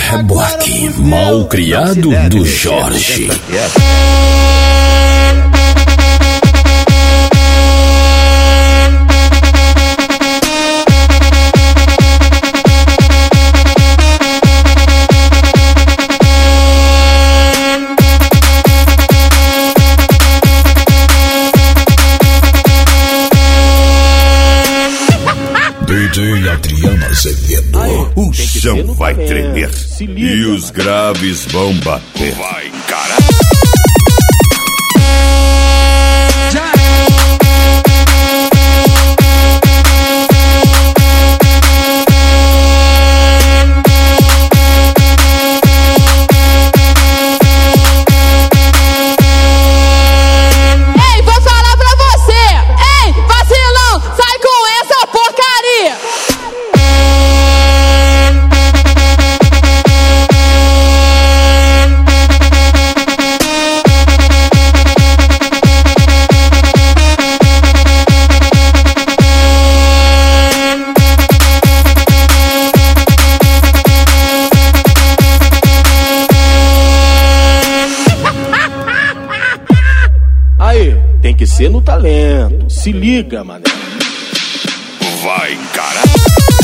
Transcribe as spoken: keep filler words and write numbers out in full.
Reboque mal criado do Jorge. D J Adriano Azevedo. Aê, O chão vai tremer liga, e os mano. graves vão bater. Vai, cara. Ei, vou falar pra você! Ei, vacilão, sai com essa porcaria! Aí, tem que ser no talento. Se liga, mané. Vai, cara.